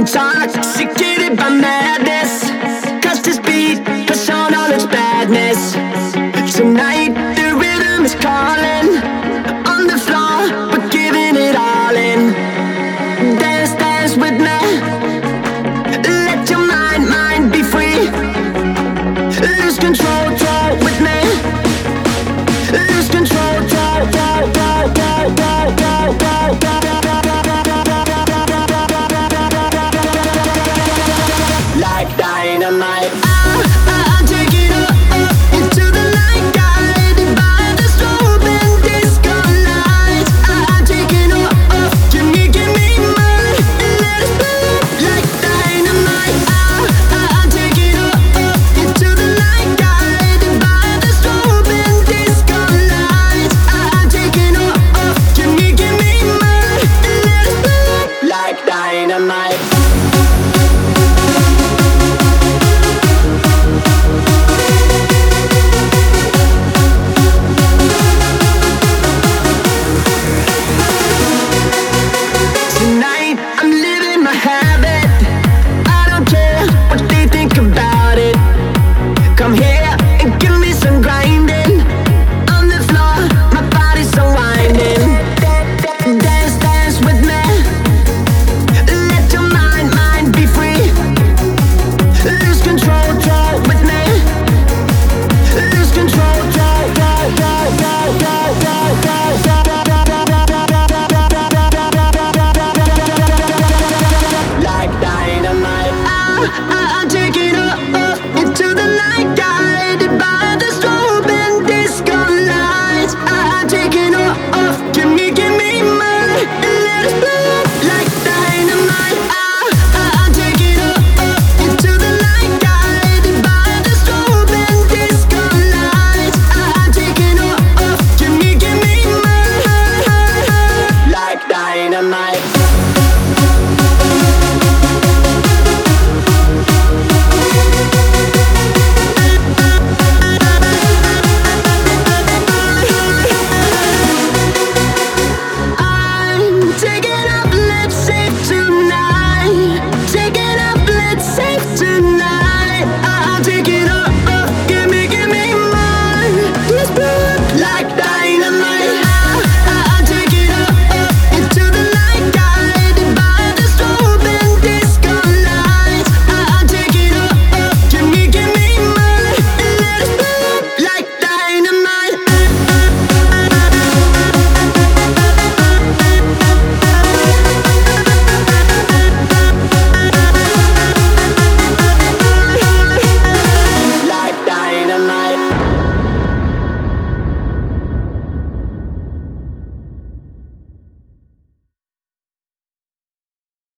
Intoxicated by madness, cause this beat push on all its badness. Tonight the rhythm is calling. On the floor, we're giving it all in. Dance, dance with me. Let your mind be free. Lose control with me. Lose control, like dynamite. I take it up into the night, guided by the strobe and disco lights. I take it up, give me more, and let it burn like dynamite. I take it up into the night, guided by the strobe and disco lights. I take it up, give me more, and let it burn like dynamite. I'm living my habit. I don't care what they think about it. Come here and give me some grinding. On the floor, my body's unwinding. Dance, dance with me. Let your mind be free. Lose control with me. Lose control, like dynamite. I take it up into the night, guided by the strobe and disco lights. I take it up, give me more, and let it blow like dynamite. I take it up into the night, guided by the strobe and disco lights. I take it up, give me more, like dynamite.